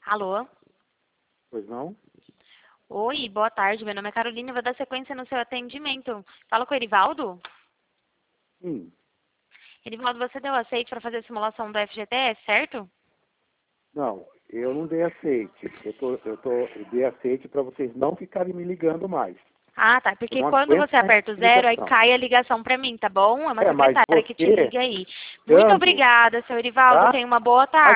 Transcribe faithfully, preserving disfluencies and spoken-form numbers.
Alô? Pois não? Oi, boa tarde. Meu nome é Carolina. Eu vou dar sequência no seu atendimento. Fala com o Erivaldo? Sim. Erivaldo, você deu aceite para fazer a simulação do F G T S, certo? Não, eu não dei aceite. Eu, tô, eu, tô, eu dei aceite para vocês não ficarem me ligando mais. Ah, tá. Eu Porque não quando aguento você mais aperta o zero, aí ligação. cai a ligação para mim, tá bom? É uma É, mas secretária que te você, liga aí. Muito dando, obrigada, seu Erivaldo. tá? Tenha uma boa tarde.